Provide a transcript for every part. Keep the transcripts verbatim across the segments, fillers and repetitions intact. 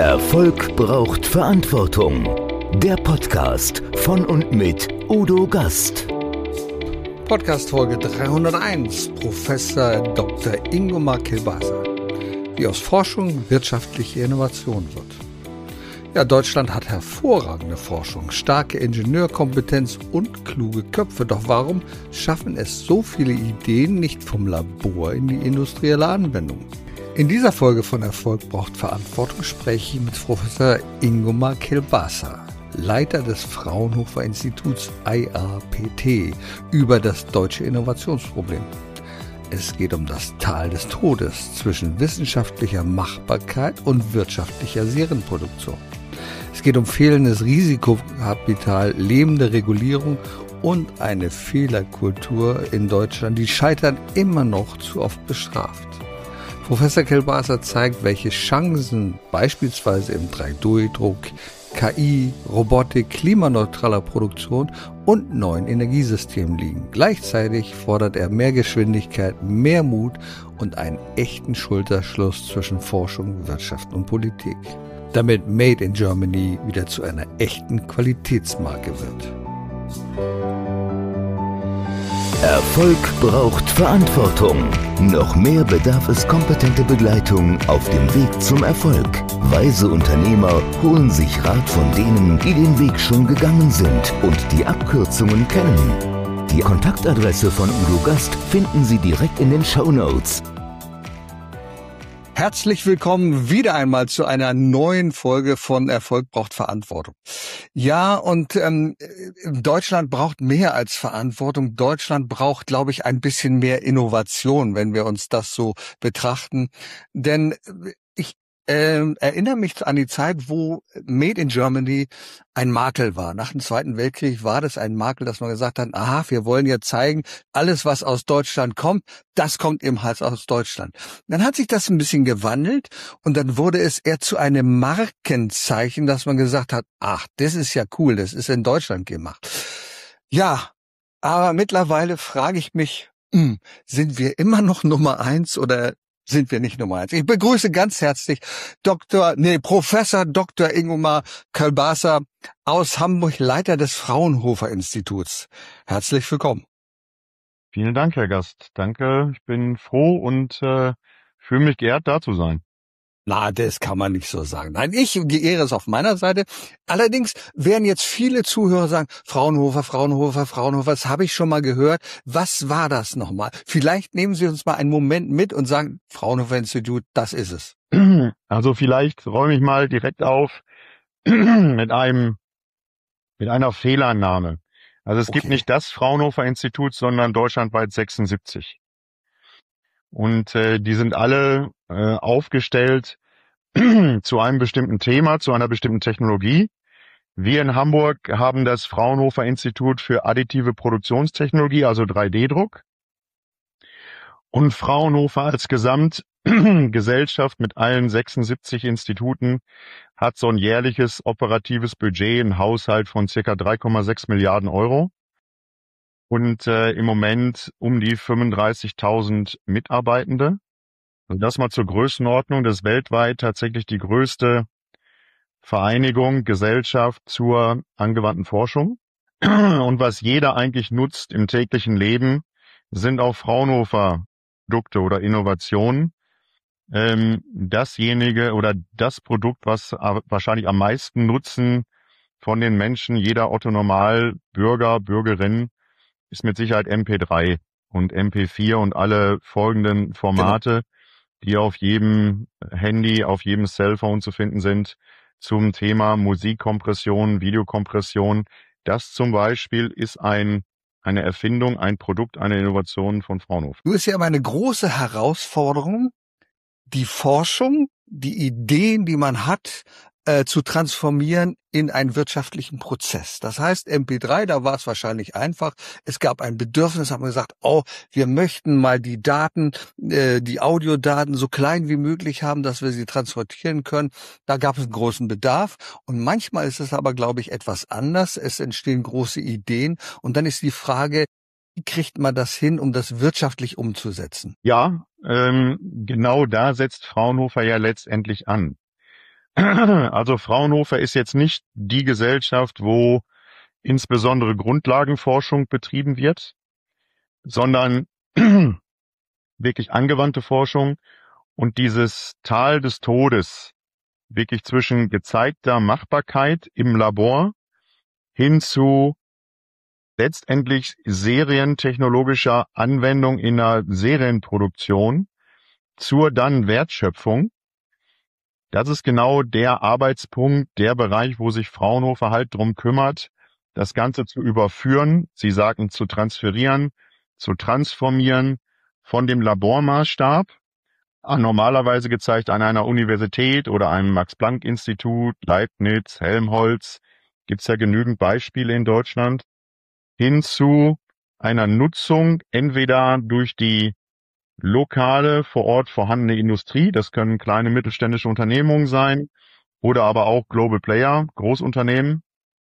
Erfolg braucht Verantwortung. Der Podcast von und mit Udo Gast. Podcast Folge dreihunderteins. Professor Doktor Ingomar Kilbasa. Wie aus Forschung wirtschaftliche Innovation wird. Ja, Deutschland hat hervorragende Forschung, starke Ingenieurkompetenz und kluge Köpfe. Doch warum schaffen es so viele Ideen nicht vom Labor in die industrielle Anwendung? In dieser Folge von Erfolg braucht Verantwortung spreche ich mit Professor Ingomar Kilbasa, Leiter des Fraunhofer Instituts I A P T, über das deutsche Innovationsproblem. Es geht um das Tal des Todes zwischen wissenschaftlicher Machbarkeit und wirtschaftlicher Serienproduktion. Es geht um fehlendes Risikokapital, lebende Regulierung und eine Fehlerkultur in Deutschland, die Scheitern immer noch zu oft bestraft. Professor Kilbasa zeigt, welche Chancen beispielsweise im drei D Druck, K I, Robotik, klimaneutraler Produktion und neuen Energiesystemen liegen. Gleichzeitig fordert er mehr Geschwindigkeit, mehr Mut und einen echten Schulterschluss zwischen Forschung, Wirtschaft und Politik, damit Made in Germany wieder zu einer echten Qualitätsmarke wird. Erfolg braucht Verantwortung. Noch mehr bedarf es kompetente Begleitung auf dem Weg zum Erfolg. Weise Unternehmer holen sich Rat von denen, die den Weg schon gegangen sind und die Abkürzungen kennen. Die Kontaktadresse von Udo Gast finden Sie direkt in den Shownotes. Herzlich willkommen wieder einmal zu einer neuen Folge von Erfolg braucht Verantwortung. Ja, und ähm, Deutschland braucht mehr als Verantwortung. Deutschland braucht, glaube ich, ein bisschen mehr Innovation, wenn wir uns das so betrachten. Denn ich äh, erinnere mich an die Zeit, wo Made in Germany ein Makel war. Nach dem Zweiten Weltkrieg war das ein Makel, dass man gesagt hat, aha, wir wollen ja zeigen, alles, was aus Deutschland kommt, das kommt eben halt aus Deutschland. Dann hat sich das ein bisschen gewandelt und dann wurde es eher zu einem Markenzeichen, dass man gesagt hat, ach, das ist ja cool, das ist in Deutschland gemacht. Ja, aber mittlerweile frage ich mich, hm, sind wir immer noch Nummer eins oder sind wir nicht Nummer eins? Ich begrüße ganz herzlich Doktor, nee, Professor Doktor Ingomar Kilbasa aus Hamburg, Leiter des Fraunhofer Instituts. Herzlich willkommen. Vielen Dank, Herr Gast. Danke, ich bin froh und äh, fühle mich geehrt, da zu sein. Na, das kann man nicht so sagen. Nein, ich geehre es auf meiner Seite. Allerdings werden jetzt viele Zuhörer sagen, Fraunhofer, Fraunhofer, Fraunhofer, das habe ich schon mal gehört. Was war das nochmal? Vielleicht nehmen Sie uns mal einen Moment mit und sagen, Fraunhofer Institut, das ist es. Also vielleicht räume ich mal direkt auf mit einem mit einer Fehlannahme. Also es okay. gibt nicht das Fraunhofer Institut, sondern deutschlandweit sechsundsiebzig. Und äh, die sind alle äh, aufgestellt zu einem bestimmten Thema, zu einer bestimmten Technologie. Wir in Hamburg haben das Fraunhofer Institut für additive Produktionstechnologie, also drei D Druck. Und Fraunhofer als Gesamtgesellschaft mit allen sechsundsiebzig Instituten hat so ein jährliches operatives Budget, einen Haushalt von circa drei Komma sechs Milliarden Euro. Und äh, im Moment um die fünfunddreißigtausend Mitarbeitende. Also das mal zur Größenordnung. Das ist weltweit tatsächlich die größte Vereinigung, Gesellschaft zur angewandten Forschung. Und was jeder eigentlich nutzt im täglichen Leben, sind auch Fraunhofer-Produkte oder Innovationen. Ähm, dasjenige oder das Produkt, was wahrscheinlich am meisten Nutzen von den Menschen, jeder Otto-Normal-Bürger, Bürgerin, ist mit Sicherheit M P drei und M P vier und alle folgenden Formate, genau, die auf jedem Handy, auf jedem Cellphone zu finden sind, zum Thema Musikkompression, Videokompression. Das zum Beispiel ist ein eine Erfindung, ein Produkt, eine Innovation von Fraunhofer. Du ist ja immer eine große Herausforderung, die Forschung, die Ideen, die man hat, äh, zu transformieren in einen wirtschaftlichen Prozess. Das heißt, M P drei, da war es wahrscheinlich einfach. Es gab ein Bedürfnis, haben wir gesagt, oh, wir möchten mal die Daten, äh, die Audiodaten so klein wie möglich haben, dass wir sie transportieren können. Da gab es einen großen Bedarf. Und manchmal ist es aber, glaube ich, etwas anders. Es entstehen große Ideen. Und dann ist die Frage, wie kriegt man das hin, um das wirtschaftlich umzusetzen? Ja, ähm, genau da setzt Fraunhofer ja letztendlich an. Also Fraunhofer ist jetzt nicht die Gesellschaft, wo insbesondere Grundlagenforschung betrieben wird, sondern wirklich angewandte Forschung und dieses Tal des Todes wirklich zwischen gezeigter Machbarkeit im Labor hin zu letztendlich serientechnologischer Anwendung in einer Serienproduktion zur dann Wertschöpfung. Das ist genau der Arbeitspunkt, der Bereich, wo sich Fraunhofer halt drum kümmert, das Ganze zu überführen, Sie sagten zu transferieren, zu transformieren von dem Labormaßstab, normalerweise gezeigt an einer Universität oder einem Max-Planck-Institut, Leibniz, Helmholtz, gibt's ja genügend Beispiele in Deutschland, hin zu einer Nutzung entweder durch die lokale, vor Ort vorhandene Industrie, das können kleine mittelständische Unternehmungen sein, oder aber auch Global Player, Großunternehmen,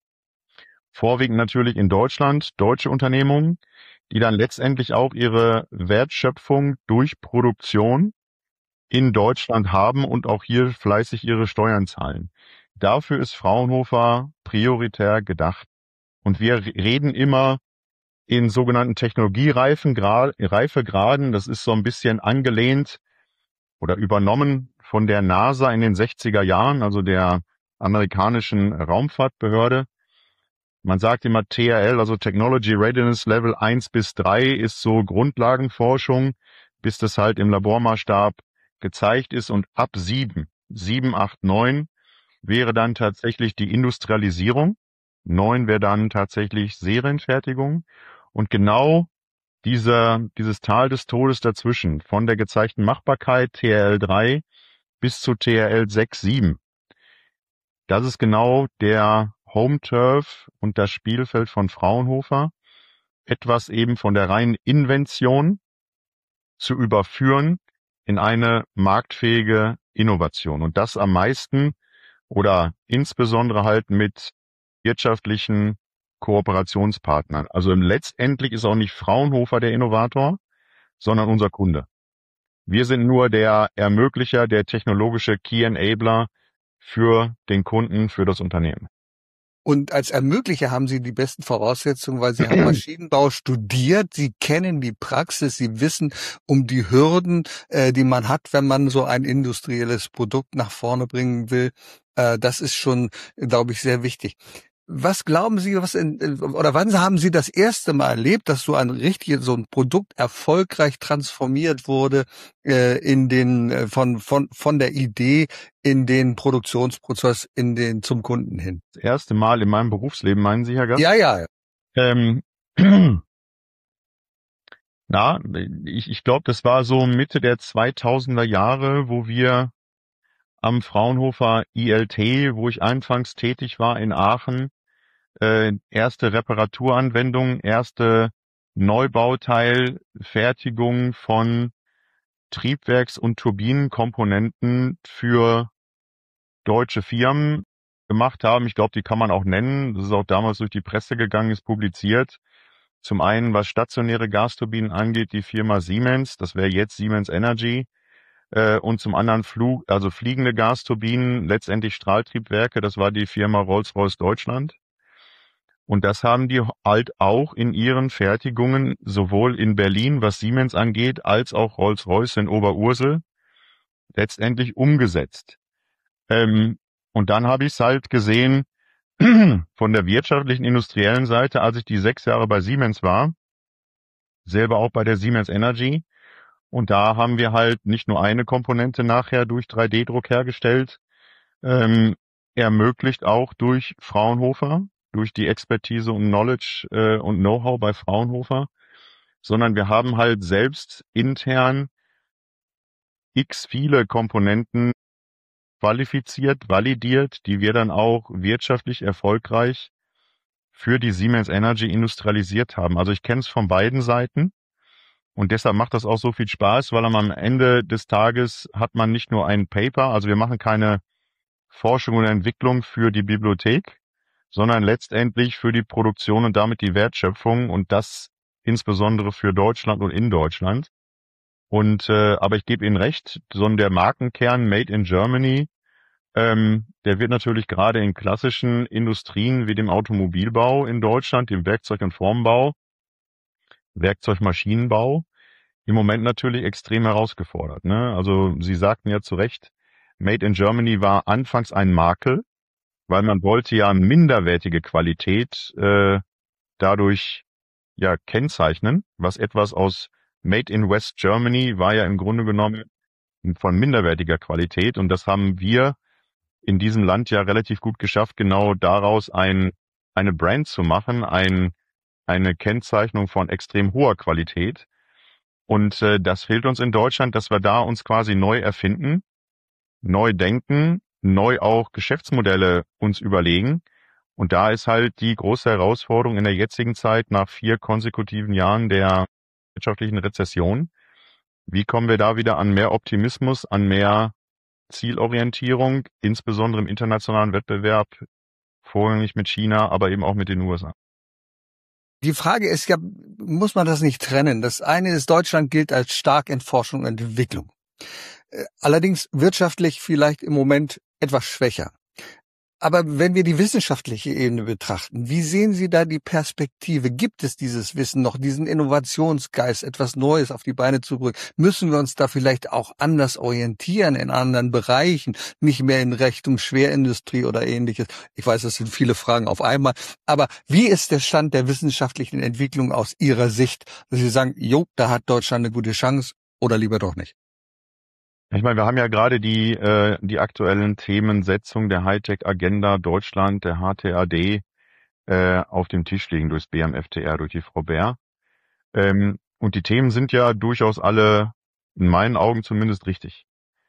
vorwiegend natürlich in Deutschland, deutsche Unternehmungen, die dann letztendlich auch ihre Wertschöpfung durch Produktion in Deutschland haben und auch hier fleißig ihre Steuern zahlen. Dafür ist Fraunhofer prioritär gedacht. Und wir reden immer in sogenannten Technologiereifen, Reifegraden. Das ist so ein bisschen angelehnt oder übernommen von der NASA in den sechziger Jahren, also der amerikanischen Raumfahrtbehörde. Man sagt immer T R L, also Technology Readiness Level eins bis drei ist so Grundlagenforschung, bis das halt im Labormaßstab gezeigt ist, und ab sieben, sieben, acht, neun wäre dann tatsächlich die Industrialisierung. Neun wäre dann tatsächlich Serienfertigung. Und genau dieser, dieses Tal des Todes dazwischen, von der gezeigten Machbarkeit T R L drei bis zu T R L sechs, sieben, das ist genau der Home Turf und das Spielfeld von Fraunhofer, etwas eben von der reinen Invention zu überführen in eine marktfähige Innovation. Und das am meisten oder insbesondere halt mit wirtschaftlichen Kooperationspartnern. Also letztendlich ist auch nicht Fraunhofer der Innovator, sondern unser Kunde. Wir sind nur der Ermöglicher, der technologische Key Enabler für den Kunden, für das Unternehmen. Und als Ermöglicher haben Sie die besten Voraussetzungen, weil Sie haben Maschinenbau studiert, Sie kennen die Praxis, Sie wissen um die Hürden, äh, die man hat, wenn man so ein industrielles Produkt nach vorne bringen will. Äh, das ist schon, glaube ich, sehr wichtig. Was glauben Sie, was in, oder wann haben Sie das erste Mal erlebt, dass so ein richtig, so ein Produkt erfolgreich transformiert wurde äh, in den äh, von von von der Idee in den Produktionsprozess, in den zum Kunden hin? Das erste Mal in meinem Berufsleben, meinen Sie, Herr Gast? Ja, ja. Ähm, na, ich, ich glaube, das war so Mitte der zweitausender Jahre, wo wir am Fraunhofer I L T, wo ich anfangs tätig war in Aachen, äh, erste Reparaturanwendungen, erste Neubauteilfertigung von Triebwerks- und Turbinenkomponenten für deutsche Firmen gemacht haben. Ich glaube, die kann man auch nennen. Das ist auch damals durch die Presse gegangen, ist publiziert. Zum einen, was stationäre Gasturbinen angeht, die Firma Siemens, das wäre jetzt Siemens Energy. Äh, und zum anderen Flug, also fliegende Gasturbinen, letztendlich Strahltriebwerke, das war die Firma Rolls-Royce Deutschland. Und das haben die halt auch in ihren Fertigungen sowohl in Berlin, was Siemens angeht, als auch Rolls-Royce in Oberursel letztendlich umgesetzt. Ähm, und dann habe ich es halt gesehen von der wirtschaftlichen, industriellen Seite, als ich die sechs Jahre bei Siemens war, selber auch bei der Siemens Energy. Und da haben wir halt nicht nur eine Komponente nachher durch drei D Druck hergestellt, ähm, ermöglicht auch durch Fraunhofer, durch die Expertise und Knowledge äh, und Know-how bei Fraunhofer, sondern wir haben halt selbst intern x viele Komponenten qualifiziert, validiert, die wir dann auch wirtschaftlich erfolgreich für die Siemens Energy industrialisiert haben. Also ich kenne es von beiden Seiten und deshalb macht das auch so viel Spaß, weil am Ende des Tages hat man nicht nur ein Paper, also wir machen keine Forschung und Entwicklung für die Bibliothek, sondern letztendlich für die Produktion und damit die Wertschöpfung und das insbesondere für Deutschland und in Deutschland. Und äh, aber ich gebe Ihnen recht, so der Markenkern Made in Germany Ähm, der wird natürlich gerade in klassischen Industrien wie dem Automobilbau in Deutschland, dem Werkzeug- und Formbau, Werkzeugmaschinenbau im Moment natürlich extrem herausgefordert. Ne? Also Sie sagten ja zu Recht, Made in Germany war anfangs ein Makel, weil man wollte ja minderwertige Qualität äh, dadurch ja kennzeichnen, was etwas aus Made in West Germany war ja im Grunde genommen von minderwertiger Qualität, und das haben wir in diesem Land ja relativ gut geschafft, genau daraus ein, eine Brand zu machen, ein, eine Kennzeichnung von extrem hoher Qualität. Und äh, das fehlt uns in Deutschland, dass wir da uns quasi neu erfinden, neu denken, neu auch Geschäftsmodelle uns überlegen. Und da ist halt die große Herausforderung in der jetzigen Zeit nach vier konsekutiven Jahren der wirtschaftlichen Rezession. Wie kommen wir da wieder an mehr Optimismus, an mehr Zielorientierung, insbesondere im internationalen Wettbewerb, vorrangig mit China, aber eben auch mit den U S A? Die Frage ist ja, muss man das nicht trennen? Das eine ist, Deutschland gilt als stark in Forschung und Entwicklung. Allerdings wirtschaftlich vielleicht im Moment etwas schwächer. Aber wenn wir die wissenschaftliche Ebene betrachten, wie sehen Sie da die Perspektive? Gibt es dieses Wissen noch, diesen Innovationsgeist, etwas Neues auf die Beine zu bringen? Müssen wir uns da vielleicht auch anders orientieren in anderen Bereichen, nicht mehr in Richtung Schwerindustrie oder Ähnliches? Ich weiß, das sind viele Fragen auf einmal. Aber wie ist der Stand der wissenschaftlichen Entwicklung aus Ihrer Sicht, dass Sie sagen, jo, da hat Deutschland eine gute Chance oder lieber doch nicht? Ich meine, wir haben ja gerade die äh, die aktuellen Themensetzung der Hightech-Agenda Deutschland, der H T A D, äh, auf dem Tisch liegen durchs B M F T R, durch die Frau Bär. Ähm, und die Themen sind ja durchaus alle, in meinen Augen zumindest, richtig.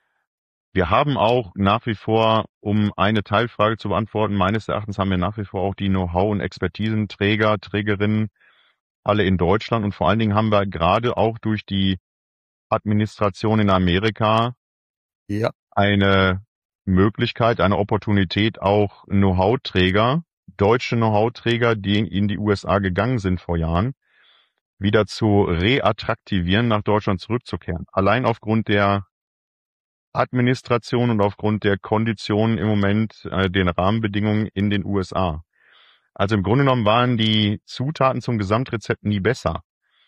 Wir haben auch nach wie vor, um eine Teilfrage zu beantworten, meines Erachtens haben wir nach wie vor auch die Know-how- und Expertisenträger, Trägerinnen alle in Deutschland. Und vor allen Dingen haben wir gerade auch durch die Administration in Amerika Ja. eine Möglichkeit, eine Opportunität, auch Know-how-Träger, deutsche Know-how-Träger, die in die U S A gegangen sind vor Jahren, wieder zu reattraktivieren, nach Deutschland zurückzukehren. Allein aufgrund der Administration und aufgrund der Konditionen im Moment, äh, den Rahmenbedingungen in den U S A. Also im Grunde genommen waren die Zutaten zum Gesamtrezept nie besser.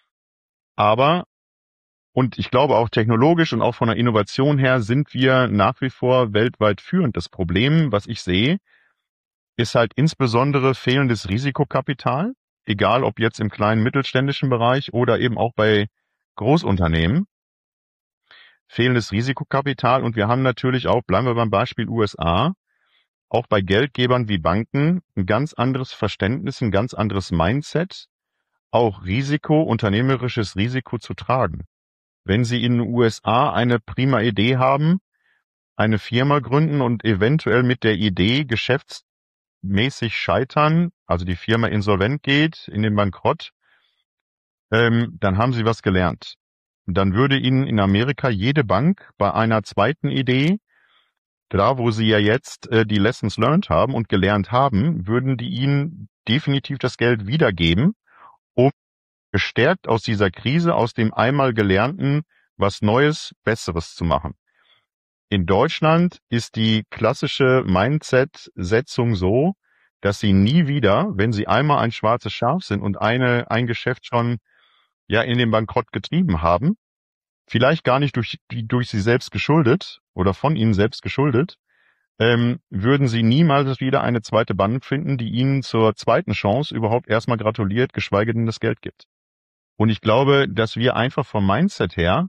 Aber, und ich glaube auch technologisch und auch von der Innovation her, sind wir nach wie vor weltweit führend. Das Problem, was ich sehe, ist halt insbesondere fehlendes Risikokapital, egal ob jetzt im kleinen mittelständischen Bereich oder eben auch bei Großunternehmen. Fehlendes Risikokapital, und wir haben natürlich auch, bleiben wir beim Beispiel U S A, auch bei Geldgebern wie Banken ein ganz anderes Verständnis, ein ganz anderes Mindset, auch Risiko, unternehmerisches Risiko zu tragen. Wenn Sie in den U S A eine prima Idee haben, eine Firma gründen und eventuell mit der Idee geschäftsmäßig scheitern, also die Firma insolvent geht, in den Bankrott, ähm, dann haben Sie was gelernt. Dann würde Ihnen in Amerika jede Bank bei einer zweiten Idee, da wo Sie ja jetzt äh, die Lessons learned haben und gelernt haben, würden die Ihnen definitiv das Geld wiedergeben, um gestärkt aus dieser Krise, aus dem einmal Gelernten, was Neues, Besseres zu machen. In Deutschland ist die klassische Mindset-Setzung so, dass Sie nie wieder, wenn Sie einmal ein schwarzes Schaf sind und eine ein Geschäft schon ja in den Bankrott getrieben haben, vielleicht gar nicht durch, durch Sie selbst geschuldet oder von Ihnen selbst geschuldet, ähm, würden Sie niemals wieder eine zweite Bank finden, die Ihnen zur zweiten Chance überhaupt erstmal gratuliert, geschweige denn das Geld gibt. Und ich glaube, dass wir einfach vom Mindset her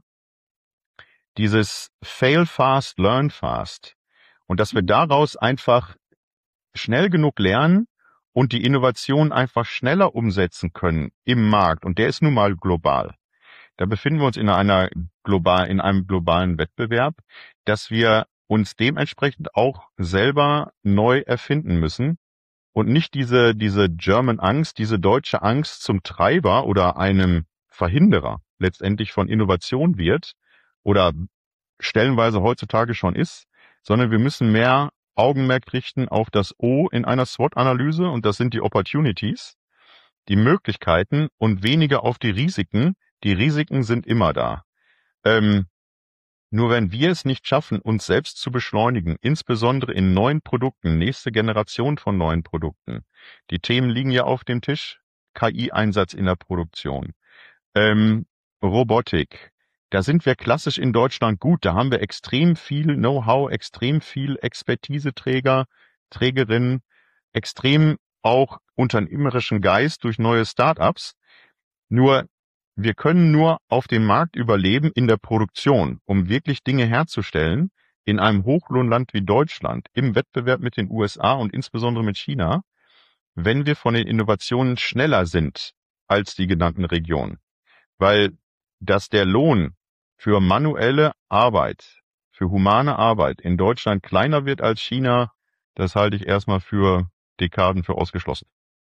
dieses Fail fast, learn fast, und dass wir daraus einfach schnell genug lernen und die Innovation einfach schneller umsetzen können im Markt. Und der ist nun mal global. Da befinden wir uns in einer global, in einem globalen Wettbewerb, dass wir uns dementsprechend auch selber neu erfinden müssen und nicht diese, diese German Angst, diese deutsche Angst zum Treiber oder einem Verhinderer letztendlich von Innovation wird oder stellenweise heutzutage schon ist, sondern wir müssen mehr Augenmerk richten auf das O in einer SWOT-Analyse, und das sind die Opportunities, die Möglichkeiten, und weniger auf die Risiken. Die Risiken sind immer da. Ähm, Nur wenn wir es nicht schaffen, uns selbst zu beschleunigen, insbesondere in neuen Produkten, nächste Generation von neuen Produkten. Die Themen liegen ja auf dem Tisch. K I-Einsatz in der Produktion. Ähm, Robotik. Da sind wir klassisch in Deutschland gut. Da haben wir extrem viel Know-how, extrem viel Expertiseträger, Trägerinnen, extrem auch unternehmerischen Geist durch neue Start-ups. Nur wir können nur auf dem Markt überleben in der Produktion, um wirklich Dinge herzustellen, in einem Hochlohnland wie Deutschland, im Wettbewerb mit den U S A und insbesondere mit China, wenn wir von den Innovationen schneller sind als die genannten Regionen. Weil, dass der Lohn für manuelle Arbeit, für humane Arbeit in Deutschland kleiner wird als China, das halte ich erstmal für Dekaden für ausgeschlossen.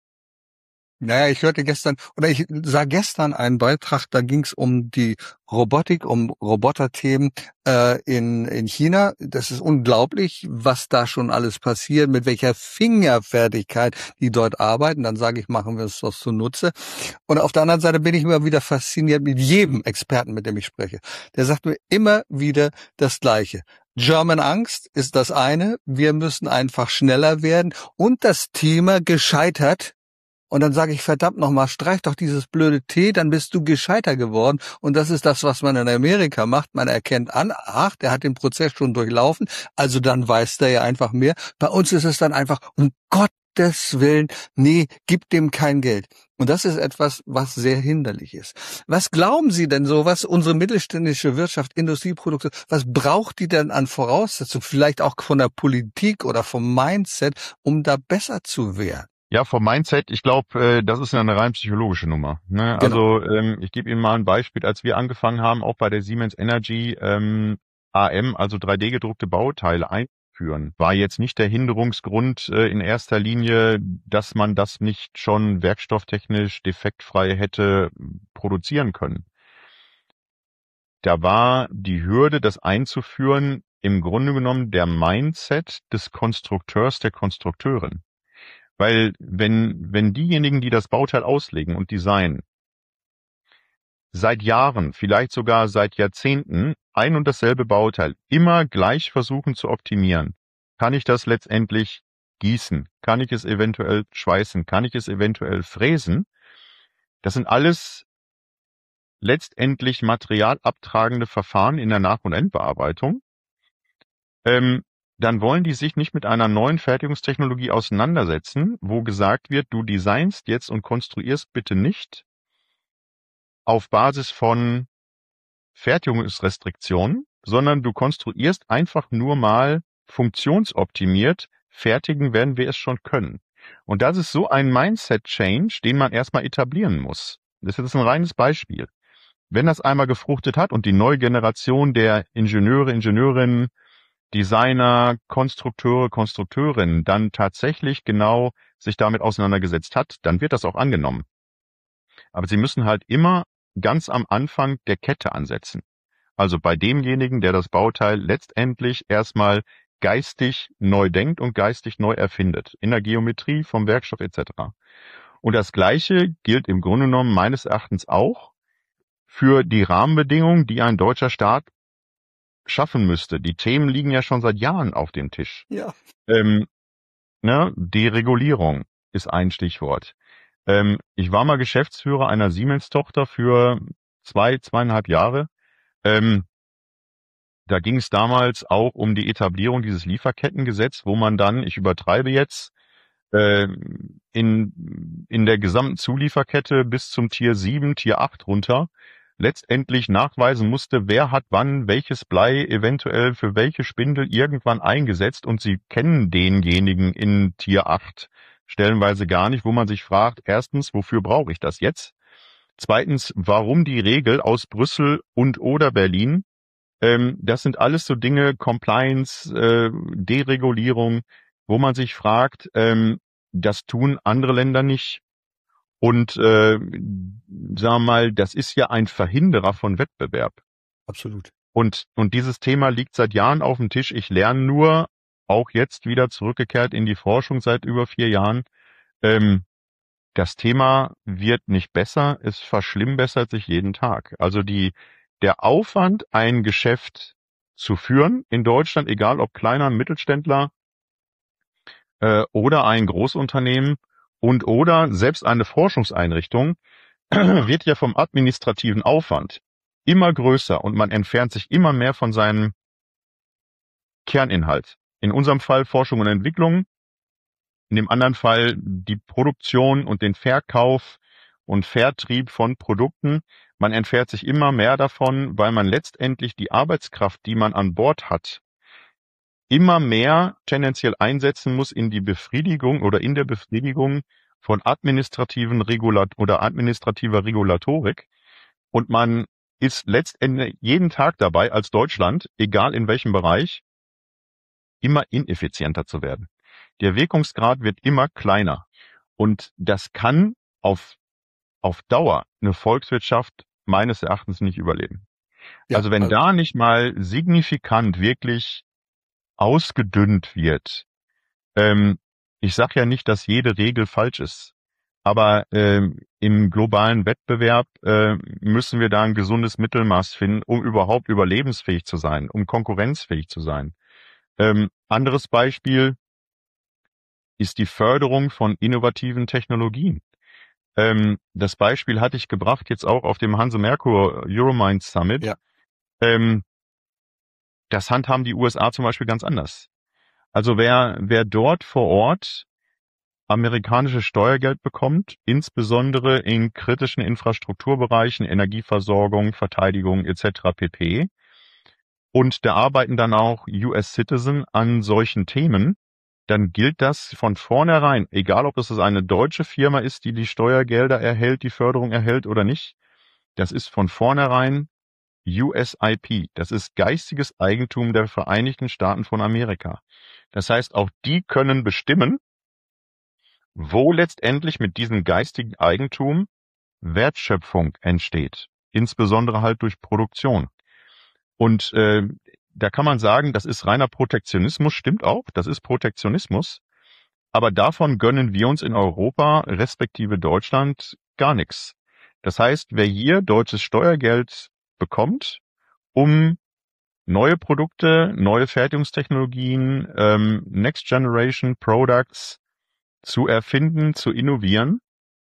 Naja, ich hörte gestern, oder ich sah gestern einen Beitrag, da ging es um die Robotik, um Roboterthemen äh, in in China. Das ist unglaublich, was da schon alles passiert, mit welcher Fingerfertigkeit die dort arbeiten. Dann sage ich, machen wir uns das zunutze. Und auf der anderen Seite bin ich immer wieder fasziniert mit jedem Experten, mit dem ich spreche. Der sagt mir immer wieder das Gleiche. German Angst ist das eine. Wir müssen einfach schneller werden. Und das Thema gescheitert. Und dann sage ich, verdammt nochmal, streich doch dieses blöde T, dann bist du gescheiter geworden. Und das ist das, was man in Amerika macht. Man erkennt an, ach, der hat den Prozess schon durchlaufen, also dann weiß der ja einfach mehr. Bei uns ist es dann einfach, um Gottes Willen, nee, gib dem kein Geld. Und das ist etwas, was sehr hinderlich ist. Was glauben Sie denn so, was unsere mittelständische Wirtschaft, Industrieprodukte, was braucht die denn an Voraussetzungen, vielleicht auch von der Politik oder vom Mindset, um da besser zu werden? Ja, vom Mindset, ich glaube, das ist ja eine rein psychologische Nummer. Ne? Genau. Also ähm, ich gebe Ihnen mal ein Beispiel. Als wir angefangen haben, auch bei der Siemens Energy ähm, A M, also drei D gedruckte Bauteile einführen, war jetzt nicht der Hinderungsgrund äh, in erster Linie, dass man das nicht schon werkstofftechnisch defektfrei hätte produzieren können. Da war die Hürde, das einzuführen, im Grunde genommen der Mindset des Konstrukteurs, der Konstrukteurin. Weil wenn, wenn diejenigen, die das Bauteil auslegen und designen, seit Jahren, vielleicht sogar seit Jahrzehnten, ein und dasselbe Bauteil immer gleich versuchen zu optimieren, kann ich das letztendlich gießen? Kann ich es eventuell schweißen? Kann ich es eventuell fräsen? Das sind alles letztendlich materialabtragende Verfahren in der Nach- und Endbearbeitung. Ähm, dann wollen die sich nicht mit einer neuen Fertigungstechnologie auseinandersetzen, wo gesagt wird, du designst jetzt und konstruierst bitte nicht auf Basis von Fertigungsrestriktionen, sondern du konstruierst einfach nur mal funktionsoptimiert, fertigen werden wir es schon können. Und das ist so ein Mindset-Change, den man erstmal etablieren muss. Das ist ein reines Beispiel. Wenn das einmal gefruchtet hat und die neue Generation der Ingenieure, Ingenieurinnen, Designer, Konstrukteure, Konstrukteurinnen dann tatsächlich genau sich damit auseinandergesetzt hat, dann wird das auch angenommen. Aber sie müssen halt immer ganz am Anfang der Kette ansetzen. Also bei demjenigen, der das Bauteil letztendlich erstmal geistig neu denkt und geistig neu erfindet. In der Geometrie, vom Werkstoff et cetera. Und das Gleiche gilt im Grunde genommen meines Erachtens auch für die Rahmenbedingungen, die ein deutscher Staat schaffen müsste. Die Themen liegen ja schon seit Jahren auf dem Tisch. Ja. Ähm, ne, Deregulierung ist ein Stichwort. Ähm, ich war mal Geschäftsführer einer Siemens-Tochter für zwei, zweieinhalb Jahre. Ähm, da ging es damals auch um die Etablierung dieses Lieferkettengesetz, wo man dann, ich übertreibe jetzt, äh, in, in der gesamten Zulieferkette bis zum Tier sieben, Tier acht runter letztendlich nachweisen musste, wer hat wann welches Blei eventuell für welche Spindel irgendwann eingesetzt, und sie kennen denjenigen in Tier acht stellenweise gar nicht, wo man sich fragt, erstens, wofür brauche ich das jetzt? Zweitens, warum die Regel aus Brüssel und oder Berlin? Ähm, das sind alles so Dinge, Compliance, äh, Deregulierung, wo man sich fragt, ähm, das tun andere Länder nicht. Und äh, sagen wir mal, das ist ja ein Verhinderer von Wettbewerb. Absolut. Und und dieses Thema liegt seit Jahren auf dem Tisch. Ich lerne nur, auch jetzt wieder zurückgekehrt in die Forschung seit über vier Jahren, ähm, das Thema wird nicht besser, es verschlimmbessert sich jeden Tag. Also die der Aufwand, ein Geschäft zu führen in Deutschland, egal ob kleiner Mittelständler äh, oder ein Großunternehmen und oder selbst eine Forschungseinrichtung, wird ja vom administrativen Aufwand immer größer und man entfernt sich immer mehr von seinem Kerninhalt. In unserem Fall Forschung und Entwicklung, in dem anderen Fall die Produktion und den Verkauf und Vertrieb von Produkten. Man entfernt sich immer mehr davon, weil man letztendlich die Arbeitskraft, die man an Bord hat, immer mehr tendenziell einsetzen muss in die Befriedigung oder in der Befriedigung von administrativen Regulat oder administrativer Regulatorik. Und man ist letztendlich jeden Tag dabei als Deutschland, egal in welchem Bereich, immer ineffizienter zu werden. Der Wirkungsgrad wird immer kleiner. Und das kann auf, auf Dauer eine Volkswirtschaft meines Erachtens nicht überleben. Ja, also wenn also da nicht mal signifikant wirklich ausgedünnt wird, ähm, ich sage ja nicht, dass jede Regel falsch ist, aber ähm, im globalen Wettbewerb äh, müssen wir da ein gesundes Mittelmaß finden, um überhaupt überlebensfähig zu sein, um konkurrenzfähig zu sein. Ähm, anderes Beispiel ist die Förderung von innovativen Technologien. Ähm, das Beispiel hatte ich gebracht jetzt auch auf dem Hanse Merkur Euromind Summit. Ja. Ähm, das handhaben die U S A zum Beispiel ganz anders. Also wer, wer dort vor Ort amerikanisches Steuergeld bekommt, insbesondere in kritischen Infrastrukturbereichen, Energieversorgung, Verteidigung et cetera pp. Und da arbeiten dann auch U S-Citizen an solchen Themen, dann gilt das von vornherein, egal ob es eine deutsche Firma ist, die die Steuergelder erhält, die Förderung erhält oder nicht, das ist von vornherein U S I P, das ist geistiges Eigentum der Vereinigten Staaten von Amerika. Das heißt, auch die können bestimmen, wo letztendlich mit diesem geistigen Eigentum Wertschöpfung entsteht, insbesondere halt durch Produktion. Und äh, da kann man sagen, das ist reiner Protektionismus, stimmt auch, das ist Protektionismus, aber davon gönnen wir uns in Europa, respektive Deutschland, gar nichts. Das heißt, wer hier deutsches Steuergeld bekommt, um neue Produkte, neue Fertigungstechnologien, ähm, Next Generation Products zu erfinden, zu innovieren,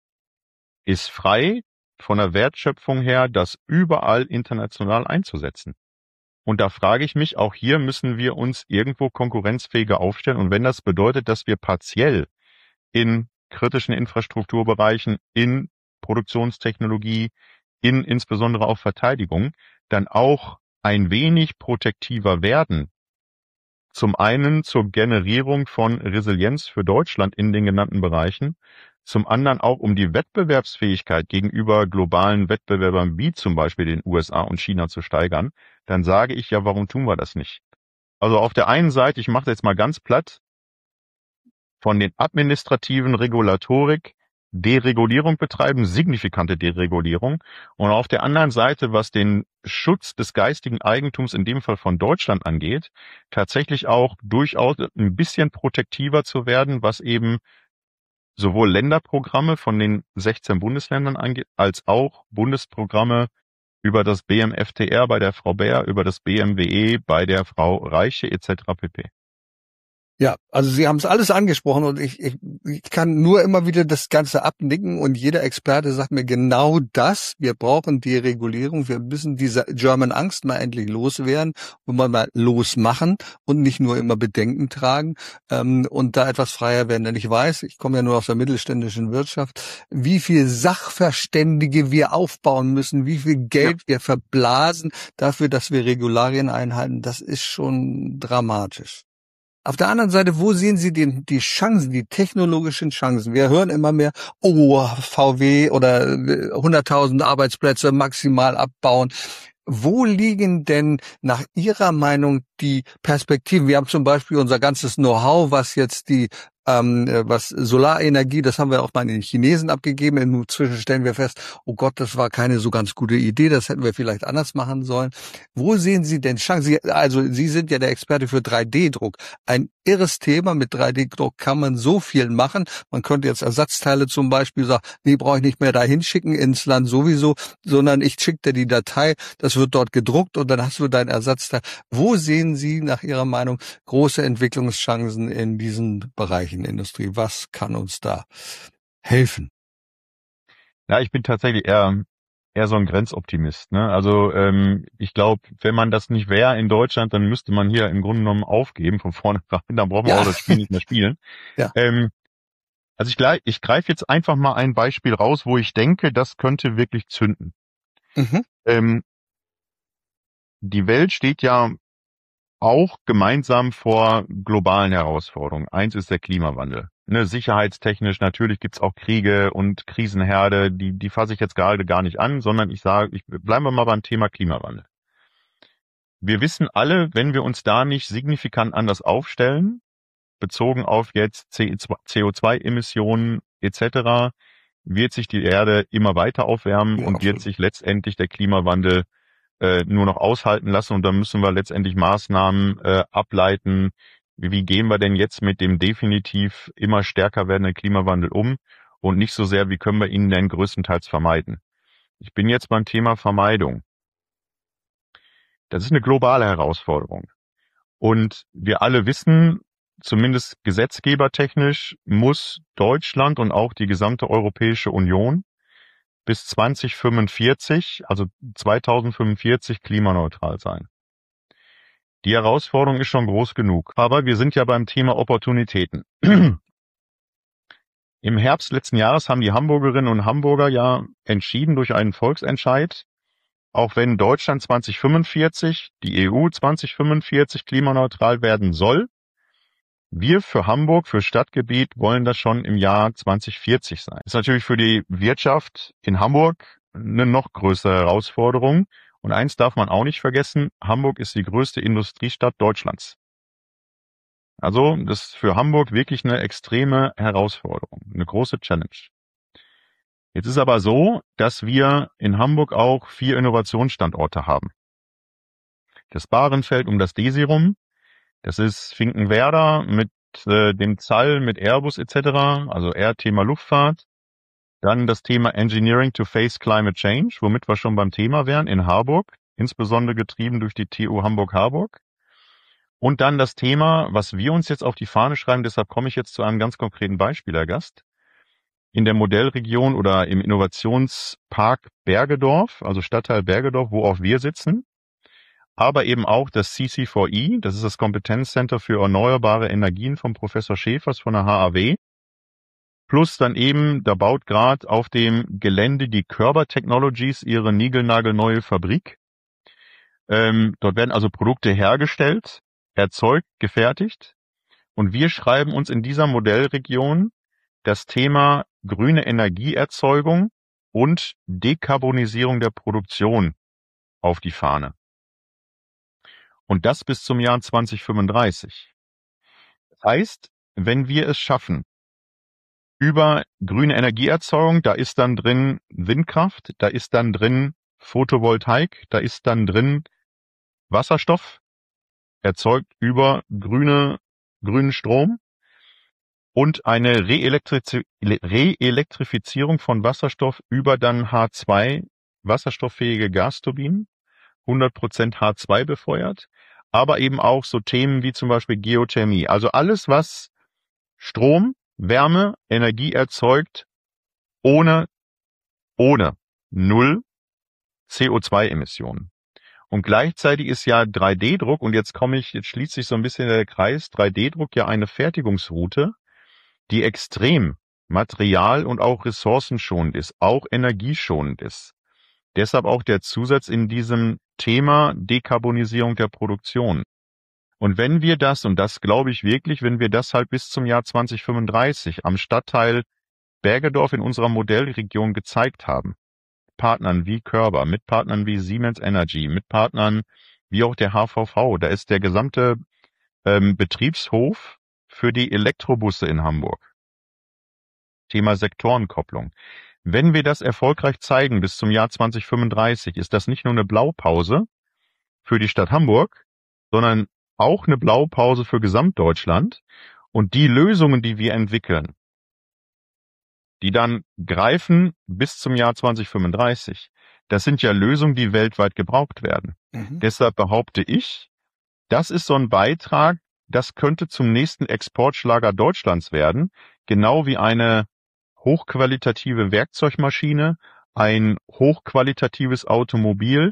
ist frei von der Wertschöpfung her, das überall international einzusetzen. Und da frage ich mich, auch hier müssen wir uns irgendwo konkurrenzfähiger aufstellen. Und wenn das bedeutet, dass wir partiell in kritischen Infrastrukturbereichen, in Produktionstechnologie, in insbesondere auch Verteidigung, dann auch ein wenig protektiver werden. Zum einen zur Generierung von Resilienz für Deutschland in den genannten Bereichen, zum anderen auch um die Wettbewerbsfähigkeit gegenüber globalen Wettbewerbern wie zum Beispiel den U S A und China zu steigern, dann sage ich ja, warum tun wir das nicht? Also auf der einen Seite, ich mache das jetzt mal ganz platt, von den administrativen Regulatorik Deregulierung betreiben, signifikante Deregulierung, und auf der anderen Seite, was den Schutz des geistigen Eigentums in dem Fall von Deutschland angeht, tatsächlich auch durchaus ein bisschen protektiver zu werden, was eben sowohl Länderprogramme von den sechzehn Bundesländern angeht, als auch Bundesprogramme über das B M F T R bei der Frau Bär, über das B M W E bei der Frau Reiche et cetera pp. Ja, also Sie haben es alles angesprochen und ich, ich, ich kann nur immer wieder das Ganze abnicken und jeder Experte sagt mir genau das. Wir brauchen die Regulierung, wir müssen diese German Angst mal endlich loswerden und mal, mal losmachen und nicht nur immer Bedenken tragen ähm, und da etwas freier werden. Denn ich weiß, ich komme ja nur aus der mittelständischen Wirtschaft, wie viel Sachverständige wir aufbauen müssen, wie viel Geld ja. wir verblasen dafür, dass wir Regularien einhalten. Das ist schon dramatisch. Auf der anderen Seite, wo sehen Sie die, die Chancen, die technologischen Chancen? Wir hören immer mehr, oh, V W oder hunderttausend Arbeitsplätze maximal abbauen. Wo liegen denn nach Ihrer Meinung die Perspektiven? Wir haben zum Beispiel unser ganzes Know-how, was jetzt die Ähm, was Solarenergie, das haben wir auch mal an den Chinesen abgegeben. Inzwischen stellen wir fest, oh Gott, das war keine so ganz gute Idee, das hätten wir vielleicht anders machen sollen. Wo sehen Sie denn Chancen? Sie, also Sie sind ja der Experte für drei D Druck. Ein irres Thema. Mit drei D Druck kann man so viel machen. Man könnte jetzt Ersatzteile zum Beispiel sagen, nee, brauche ich nicht mehr dahin schicken, ins Land sowieso, sondern ich schicke dir die Datei, das wird dort gedruckt und dann hast du dein Ersatzteil. Wo sehen Sie nach Ihrer Meinung große Entwicklungschancen in diesen Bereichen Industrie? Was kann uns da helfen? Ja, ich bin tatsächlich eher eher so ein Grenzoptimist. Ne? Also ähm, ich glaube, wenn man das nicht wäre in Deutschland, dann müsste man hier im Grunde genommen aufgeben von vornherein. Dann brauchen wir Ja. auch das Spiel nicht mehr spielen. Ja. Ähm, also ich, gleich- ich greife jetzt einfach mal ein Beispiel raus, wo ich denke, das könnte wirklich zünden. Mhm. Ähm, die Welt steht ja auch gemeinsam vor globalen Herausforderungen. Eins ist der Klimawandel. Ne, sicherheitstechnisch natürlich gibt's auch Kriege und Krisenherde, die die fasse ich jetzt gerade gar nicht an, sondern ich sage, ich bleiben wir mal beim Thema Klimawandel. Wir wissen alle, wenn wir uns da nicht signifikant anders aufstellen, bezogen auf jetzt C O zwei Emissionen et cetera, wird sich die Erde immer weiter aufwärmen Ja, und wird absolut. sich letztendlich der Klimawandel äh, nur noch aushalten lassen. Und dann müssen wir letztendlich Maßnahmen äh, ableiten. Wie, wie gehen wir denn jetzt mit dem definitiv immer stärker werdenden Klimawandel um? Und nicht so sehr, wie können wir ihn denn größtenteils vermeiden? Ich bin jetzt beim Thema Vermeidung. Das ist eine globale Herausforderung. Und wir alle wissen, zumindest gesetzgebertechnisch muss Deutschland und auch die gesamte Europäische Union bis zwanzig fünfundvierzig, also zweitausendfünfundvierzig, klimaneutral sein. Die Herausforderung ist schon groß genug. Aber wir sind ja beim Thema Opportunitäten. Im Herbst letzten Jahres haben die Hamburgerinnen und Hamburger ja entschieden durch einen Volksentscheid, auch wenn Deutschland zwanzig fünfundvierzig, die E U zwanzig fünfundvierzig klimaneutral werden soll, wir für Hamburg, für Stadtgebiet wollen das schon im Jahr zwanzig vierzig sein. Das ist natürlich für die Wirtschaft in Hamburg eine noch größere Herausforderung. Und eins darf man auch nicht vergessen, Hamburg ist die größte Industriestadt Deutschlands. Also das ist für Hamburg wirklich eine extreme Herausforderung, eine große Challenge. Jetzt ist aber so, dass wir in Hamburg auch vier Innovationsstandorte haben. Das Bahrenfeld um das DESI rum, das ist Finkenwerder mit äh, dem Zall, mit Airbus et cetera, also eher Thema Luftfahrt. Dann das Thema Engineering to Face Climate Change, womit wir schon beim Thema wären, in Harburg, insbesondere getrieben durch die T U Hamburg-Harburg. Und dann das Thema, was wir uns jetzt auf die Fahne schreiben, deshalb komme ich jetzt zu einem ganz konkreten Beispiel, Herr Gast. In der Modellregion oder im Innovationspark Bergedorf, also Stadtteil Bergedorf, wo auch wir sitzen, aber eben auch das C C vier I, das ist das Kompetenzcenter für erneuerbare Energien von Professor Schäfers von der H A W, plus dann eben, da baut gerade auf dem Gelände die Körber Technologies ihre niegelnagelneue Fabrik. Ähm, dort werden also Produkte hergestellt, erzeugt, gefertigt. Und wir schreiben uns in dieser Modellregion das Thema grüne Energieerzeugung und Dekarbonisierung der Produktion auf die Fahne. Und das bis zum Jahr zwanzig fünfunddreißig. Das heißt, wenn wir es schaffen, über grüne Energieerzeugung, da ist dann drin Windkraft, da ist dann drin Photovoltaik, da ist dann drin Wasserstoff, erzeugt über grüne, grünen Strom und eine Reelektri- Reelektrifizierung von Wasserstoff über dann H zwei, wasserstofffähige Gasturbinen, hundert Prozent H zwei befeuert, aber eben auch so Themen wie zum Beispiel Geothermie. Also alles, was Strom, Wärme, Energie erzeugt, ohne, ohne null C O zwei Emissionen. Und gleichzeitig ist ja drei D Druck, und jetzt komme ich, jetzt schließt sich so ein bisschen der Kreis, drei D Druck ja eine Fertigungsroute, die extrem material- und auch ressourcenschonend ist, auch energieschonend ist. Deshalb auch der Zusatz in diesem Thema Dekarbonisierung der Produktion. Und wenn wir das, und das glaube ich wirklich, wenn wir das halt bis zum Jahr zwanzig fünfunddreißig am Stadtteil Bergedorf in unserer Modellregion gezeigt haben, Partnern wie Körber, mit Partnern wie Siemens Energy, mit Partnern wie auch der H V V, da ist der gesamte ähm, Betriebshof für die Elektrobusse in Hamburg. Thema Sektorenkopplung. Wenn wir das erfolgreich zeigen bis zum Jahr zwanzig fünfunddreißig, ist das nicht nur eine Blaupause für die Stadt Hamburg, sondern auch eine Blaupause für Gesamtdeutschland. Und die Lösungen, die wir entwickeln, die dann greifen bis zum Jahr zwanzig fünfunddreißig, das sind ja Lösungen, die weltweit gebraucht werden. Mhm. Deshalb behaupte ich, das ist so ein Beitrag, das könnte zum nächsten Exportschlager Deutschlands werden, genau wie eine hochqualitative Werkzeugmaschine, ein hochqualitatives Automobil,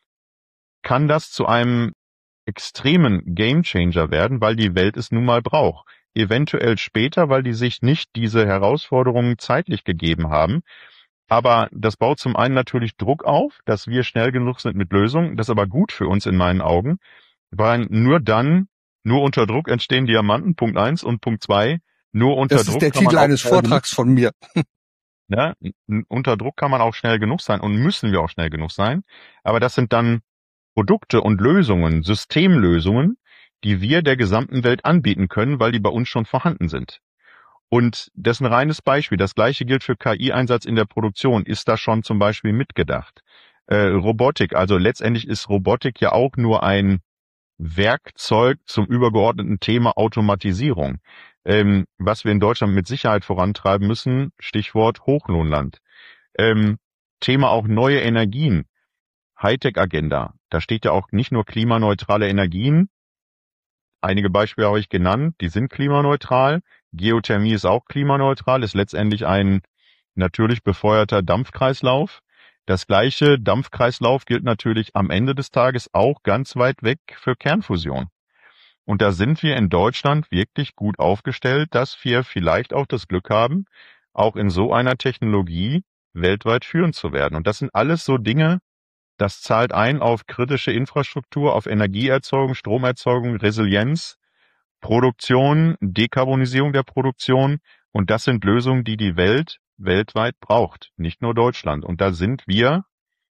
kann das zu einem extremen Gamechanger werden, weil die Welt es nun mal braucht. Eventuell später, weil die sich nicht diese Herausforderungen zeitlich gegeben haben. Aber das baut zum einen natürlich Druck auf, dass wir schnell genug sind mit Lösungen. Das ist aber gut für uns in meinen Augen, weil nur dann, nur unter Druck entstehen Diamanten, Punkt eins, und Punkt zwei, nur unter Druck. Das ist der Titel eines Vortrags von mir. Ja, unter Druck kann man auch schnell genug sein und müssen wir auch schnell genug sein. Aber das sind dann Produkte und Lösungen, Systemlösungen, die wir der gesamten Welt anbieten können, weil die bei uns schon vorhanden sind. Und das ist ein reines Beispiel. Das Gleiche gilt für K I-Einsatz in der Produktion. Ist da schon zum Beispiel mitgedacht? Äh, Robotik, also letztendlich ist Robotik ja auch nur ein Werkzeug zum übergeordneten Thema Automatisierung, ähm, was wir in Deutschland mit Sicherheit vorantreiben müssen. Stichwort Hochlohnland. Ähm, Thema auch neue Energien. Hightech-Agenda. Da steht ja auch nicht nur klimaneutrale Energien. Einige Beispiele habe ich genannt, die sind klimaneutral. Geothermie ist auch klimaneutral, ist letztendlich ein natürlich befeuerter Dampfkreislauf. Das gleiche Dampfkreislauf gilt natürlich am Ende des Tages auch ganz weit weg für Kernfusion. Und da sind wir in Deutschland wirklich gut aufgestellt, dass wir vielleicht auch das Glück haben, auch in so einer Technologie weltweit führend zu werden. Und das sind alles so Dinge, das zahlt ein auf kritische Infrastruktur, auf Energieerzeugung, Stromerzeugung, Resilienz, Produktion, Dekarbonisierung der Produktion. Und das sind Lösungen, die die Welt weltweit braucht, nicht nur Deutschland. Und da sind wir,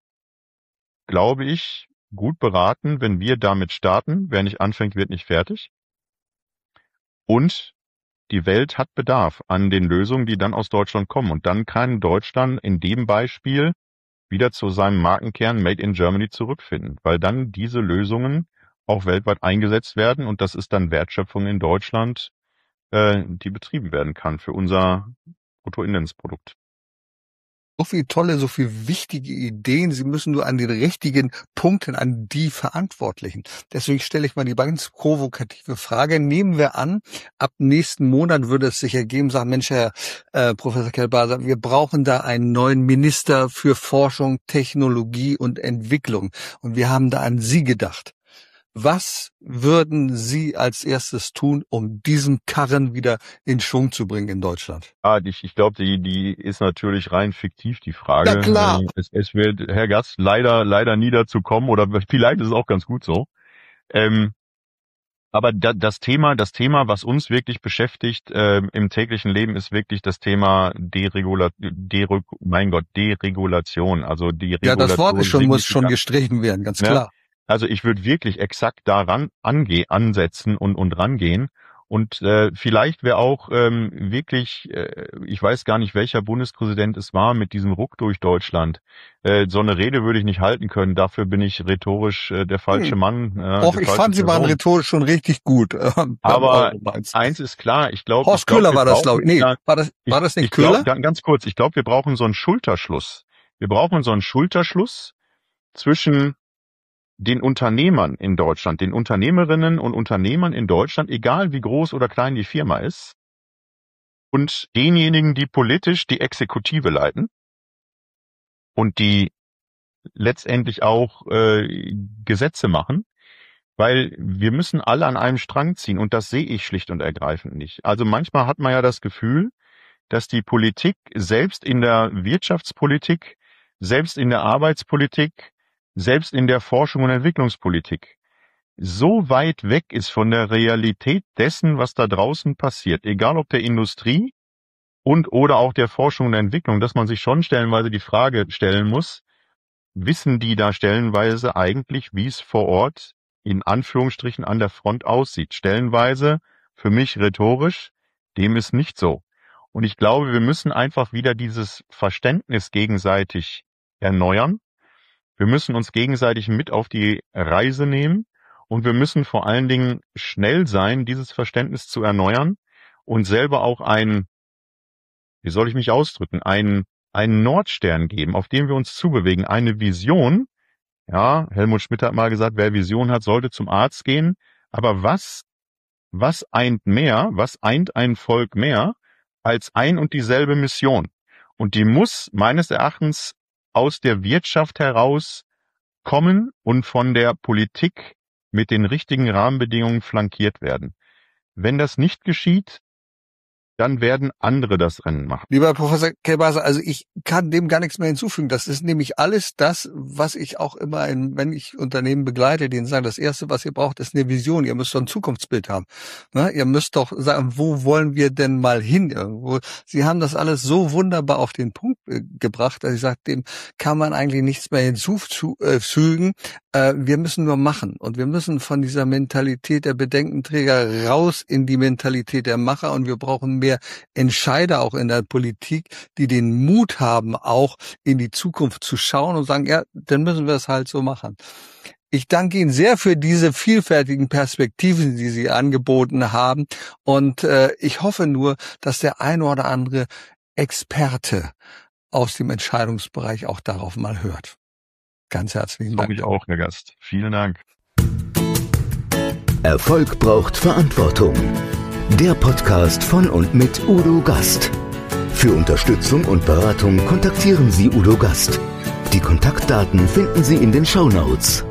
glaube ich, gut beraten, wenn wir damit starten. Wer nicht anfängt, wird nicht fertig. Und die Welt hat Bedarf an den Lösungen, die dann aus Deutschland kommen. Und dann kann Deutschland in dem Beispiel wieder zu seinem Markenkern Made in Germany zurückfinden, weil dann diese Lösungen auch weltweit eingesetzt werden und das ist dann Wertschöpfung in Deutschland, äh, die betrieben werden kann für unser Bruttoinlandsprodukt. So viel tolle, so viel wichtige Ideen. Sie müssen nur an den richtigen Punkten, an die Verantwortlichen. Deswegen stelle ich mal die ganz provokative Frage. Nehmen wir an, ab nächsten Monat würde es sich ergeben, sagen, Mensch, Herr äh, Professor Kelbasa, wir brauchen da einen neuen Minister für Forschung, Technologie und Entwicklung. Und wir haben da an Sie gedacht. Was würden Sie als erstes tun, um diesen Karren wieder in Schwung zu bringen in Deutschland? Ah, ich, ich glaube, die, die ist natürlich rein fiktiv, die Frage. Ja, klar. Es, es wird, Herr Gast, leider, leider nie dazu kommen, oder vielleicht ist es auch ganz gut so. Ähm, aber da, das Thema, das Thema, was uns wirklich beschäftigt ähm, im täglichen Leben, ist wirklich das Thema Deregula, Dere, mein Gott, Deregulation. Also die Regulation. Ja, das Wort ist schon, muss schon gestrichen werden, ganz klar. Ne? Also ich würde wirklich exakt daran ange ansetzen und und rangehen und äh, vielleicht wäre auch ähm, wirklich, äh, ich weiß gar nicht, welcher Bundespräsident es war mit diesem Ruck durch Deutschland. Äh, so eine Rede würde ich nicht halten können. Dafür bin ich rhetorisch äh, der falsche hm. Mann. Äh, Och, ich fand, Sie waren rhetorisch schon richtig gut. Aber eins ist klar, ich glaube, Horst Köhler war das, glaube ich. Nee, war das war das nicht Köhler? Glaub, ganz kurz, ich glaube, wir brauchen so einen Schulterschluss. Wir brauchen so einen Schulterschluss zwischen den Unternehmern in Deutschland, den Unternehmerinnen und Unternehmern in Deutschland, egal wie groß oder klein die Firma ist, und denjenigen, die politisch die Exekutive leiten und die letztendlich auch äh, Gesetze machen, weil wir müssen alle an einem Strang ziehen und das sehe ich schlicht und ergreifend nicht. Also manchmal hat man ja das Gefühl, dass die Politik selbst in der Wirtschaftspolitik, selbst in der Arbeitspolitik, selbst in der Forschung und Entwicklungspolitik so weit weg ist von der Realität dessen, was da draußen passiert, egal ob der Industrie und oder auch der Forschung und Entwicklung, dass man sich schon stellenweise die Frage stellen muss, wissen die da stellenweise eigentlich, wie es vor Ort in Anführungsstrichen an der Front aussieht? Stellenweise für mich rhetorisch, dem ist nicht so. Und ich glaube, wir müssen einfach wieder dieses Verständnis gegenseitig erneuern. Wir müssen uns gegenseitig mit auf die Reise nehmen und wir müssen vor allen Dingen schnell sein, dieses Verständnis zu erneuern und selber auch ein, wie soll ich mich ausdrücken, einen, einen Nordstern geben, auf den wir uns zubewegen, eine Vision. Ja, Helmut Schmidt hat mal gesagt, wer Vision hat, sollte zum Arzt gehen. Aber was, was eint mehr, was eint ein Volk mehr als ein und dieselbe Mission? Und die muss meines Erachtens aus der Wirtschaft heraus kommen und von der Politik mit den richtigen Rahmenbedingungen flankiert werden. Wenn das nicht geschieht, dann werden andere das Rennen machen. Lieber Professor Kelbasa, also ich kann dem gar nichts mehr hinzufügen. Das ist nämlich alles das, was ich auch immer, in, wenn ich Unternehmen begleite, denen sage, das Erste, was ihr braucht, ist eine Vision. Ihr müsst doch ein Zukunftsbild haben. Ne? Ihr müsst doch sagen, wo wollen wir denn mal hin irgendwo? Sie haben das alles so wunderbar auf den Punkt äh, gebracht, dass ich sage, dem kann man eigentlich nichts mehr hinzufügen. Äh, wir müssen nur machen. Und wir müssen von dieser Mentalität der Bedenkenträger raus in die Mentalität der Macher. Und wir brauchen mehr Entscheider auch in der Politik, die den Mut haben, auch in die Zukunft zu schauen und sagen, ja, dann müssen wir es halt so machen. Ich danke Ihnen sehr für diese vielfältigen Perspektiven, die Sie angeboten haben. Und äh, ich hoffe nur, dass der eine oder andere Experte aus dem Entscheidungsbereich auch darauf mal hört. Ganz herzlichen Dank. Ich auch, Herr Gast. Vielen Dank. Erfolg braucht Verantwortung. Der Podcast von und mit Udo Gast. Für Unterstützung und Beratung kontaktieren Sie Udo Gast. Die Kontaktdaten finden Sie in den Shownotes.